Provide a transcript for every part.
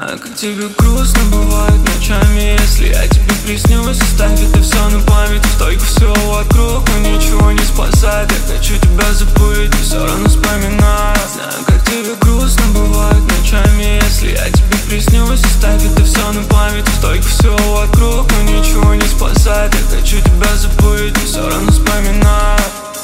Знаю, как тебе грустно бывает ночами, если я тебе приснюсь. Оставь это все на память, столько всего вокруг, но ничего не спасает. Я хочу тебя забыть, но все равно вспоминаю. Знаю, как тебе грустно бывает ночами, если я тебе приснюсь. Оставь это все на память, столько всего вокруг, но ничего не спасает. Я хочу тебя забыть, но все равно вспоминаю.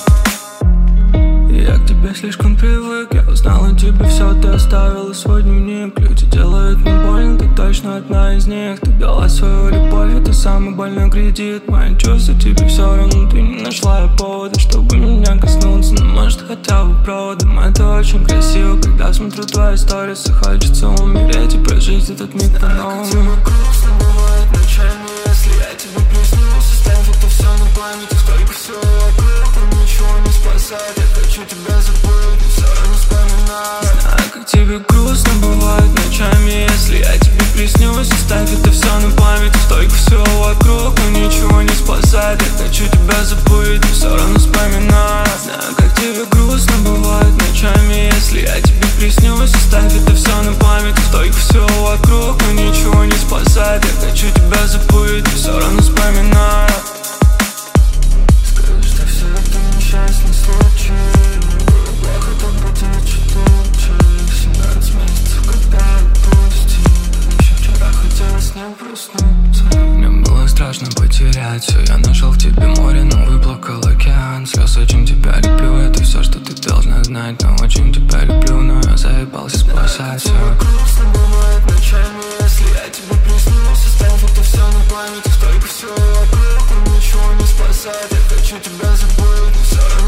Я к тебе слишком привык, я узнал о тебе все, ты оставила свой дневник. Люди делают мне больно, ты точно одна из них. Ты дала свою любовь, это самый больной кредит. Мои чувства тебе все равно, ты не нашла я повода, чтобы меня коснуться. Но может хотя бы проводом, это очень красиво. Когда смотрю твои сторисы, хочется умереть и прожить этот миг по-новому. Как тебе грустно бывает ночами, если я тебе приснюсь. Оставь это все на память, столько всего вокруг, но ничего не спасает. Я хочу тебя забыть, но все равно вспоминаю. Знаю, как тебе грустно бывает ночами, если я тебе приснюсь. Оставь это все на память, столько всего вокруг, но ничего не спасает. Я хочу тебя забыть, но все равно вспоминаю. Знаю, как тебе грустно бывает ночами, если я тебе приснюсь. Оставь это все на память, столько всего вокруг, но ничего не спасает. Я хочу тебя забыть, но все равно вспоминаю. Скажи, что все это несчастный случай. Было плохо, то будет чуть лучше. 17 месяцев, когда отпустил. Еще вчера хотелось не проснуться. Мне было страшно потерять все. Я нашел в тебе море, но выплакал океан слез. Очень тебя люблю, это все, что ты должна знать. Но очень тебя люблю, но я заебался спасать все. Грустно бывает ночами, если я тебе приснюсь. Оставь это все на память, столько всего вокруг, но ничего не спасает. Я хочу тебя забыть, но все равно